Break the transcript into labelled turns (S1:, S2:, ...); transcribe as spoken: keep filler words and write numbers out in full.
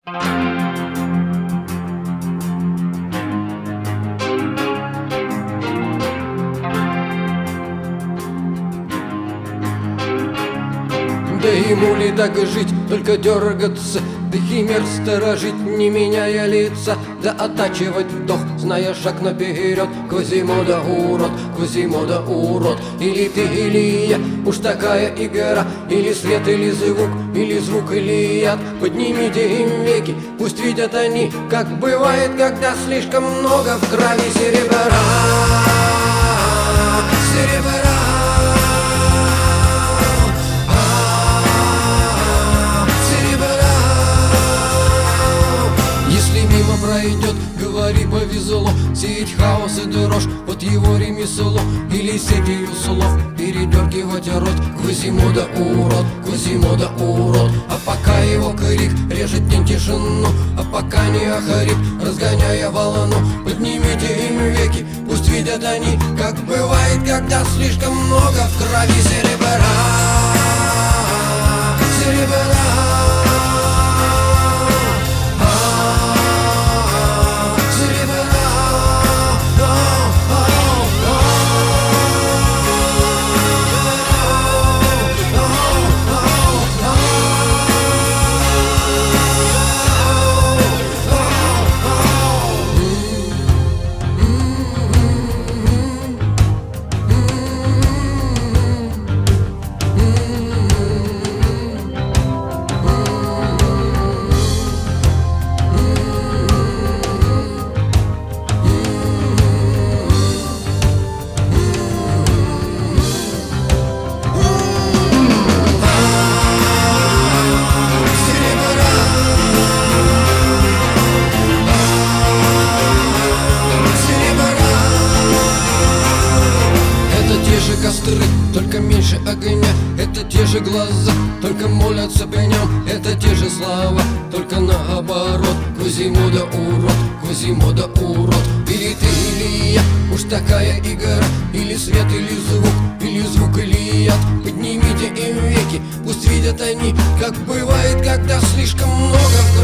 S1: Да ему ли так и жить, только дергаться, да химер сторожить, не меняя лица, да оттачивать вдох, зная шаг наперед. Квазимода урод, Квазимода урод, или ты, или я, уж такая игра. Или свет, или звук, или звук, или яд. Поднимите им веки, пусть видят они, как бывает, когда слишком много в крови серебра. Серебра. Пройдет, говори, повезло сеять хаос и дрожь, вот его ремесло. Или сетью слов передергивать рот. Квазимода урод, Квазимода урод. А пока его крик режет день тишину, а пока не охрип, разгоняя волну. Поднимите им веки, пусть видят они, как бывает, когда слишком много в крови серебра. Серебра. Костры, только меньше огня. Это те же глаза, только молятся при нем. Это те же слова, только наоборот. Квазимода урод, Квазимода урод. Или ты, или я, уж такая игра. Или свет, или звук, или звук, или яд. Поднимите им веки, пусть видят они, как бывает, когда слишком много в